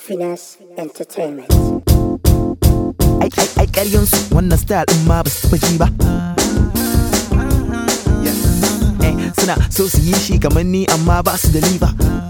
Finesse Entertainment. Ai ƙaryansu wannan style ɗin ma ba su taɓa ji ba. Suna so su yi shi kamar ni amma ba su da liba.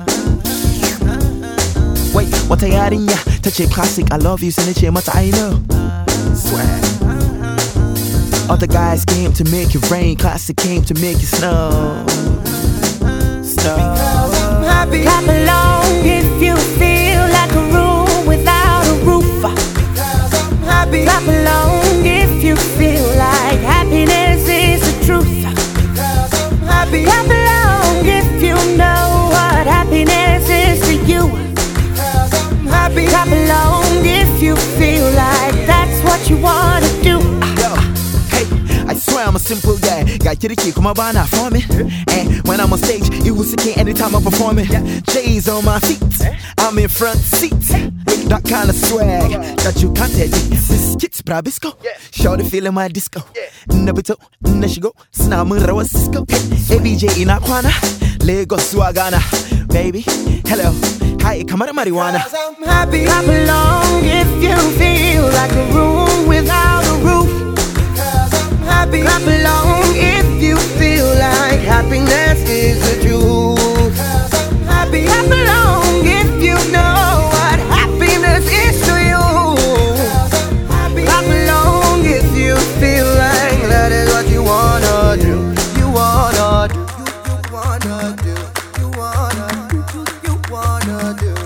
Wai wata yarinya ta ce classic I love you sai na ce mata I know. Swag. Other guys came to make it rain, classic came to make it snow. Because I'm happy. Clap along if you feel like a room without a roof. Because I'm happy. Clap along if you feel like happiness is the truth. Because I'm happy. Clap along if you know what happiness is to you. Because I'm happy. Clap along if you feel like that's what you wanna do. I swear I'm a simple guy. Got kirki kuma bana forming. And when I'm on stage, you will see anytime I'm performing. J's on my feet, I'm in front seat. With that kind of swag that you can't edit. This kid's brabisco. Shorty feeling my disco. Nabito, Nashigo, Snamun Rawa Cisco. ABJ in Aquana, Lagos Swagana. Baby, hello, hi, come on, marijuana. Because I'm happy. Clap along if you feel like a room without a roof. Happy. Clap along if you feel like happiness is the truth. Because I'm happy. Clap along if you know what happiness is to you. Because I'm happy. Clap along if you feel like that is what you wanna do. You wanna do. You wanna do. You wanna do. You wanna do.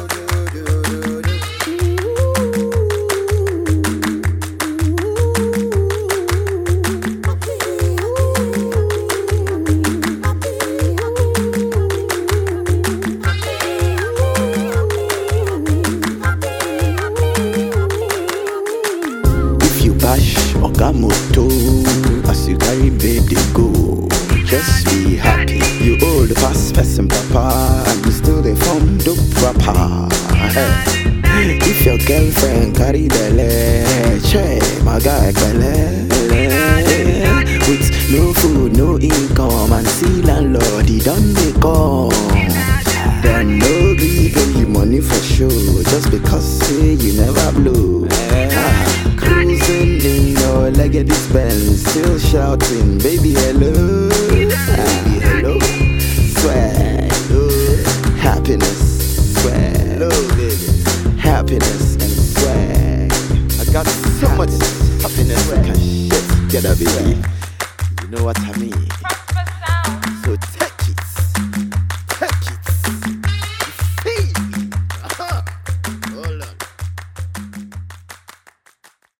Bash Okamoto, as you carry baby go. Just be happy. You old fast person papa, and you still the form dope rapper. If your girlfriend carry belle, che, my guy belle. With no food, no income, and see landlord, he done the call. Then no gree pay you money for show, just because say you never blow. Cruising in your legged Benz, still shouting, baby hello, baby hello, swag, happiness, swag, baby, happiness and swag. I got so much happiness I can shit together, baby. You know what I mean?